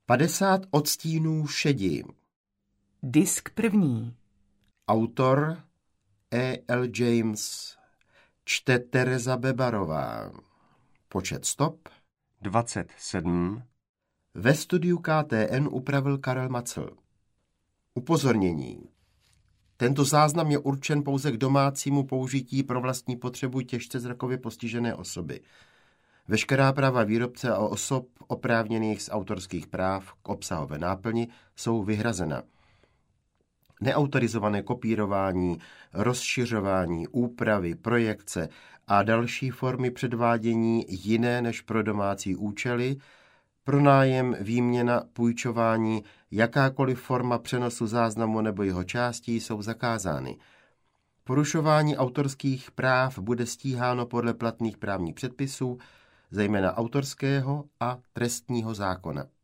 50 odstínů šedi. Disk první. Autor E.L. James. Čte Tereza Bebarová. Počet stop 27. Ve studiu KTN upravil Karel Macl. Upozornění. Tento záznam je určen pouze k domácímu použití pro vlastní potřebu těžce zrakově postižené osoby. Veškerá práva výrobce a osob oprávněných z autorských práv k obsahové náplni jsou vyhrazena. Neautorizované kopírování, rozšiřování, úpravy, projekce a další formy předvádění jiné než pro domácí účely, pronájem, výměna, půjčování, jakákoliv forma přenosu záznamu nebo jeho částí jsou zakázány. Porušování autorských práv bude stíháno podle platných právních předpisů, zejména autorského a trestního zákona.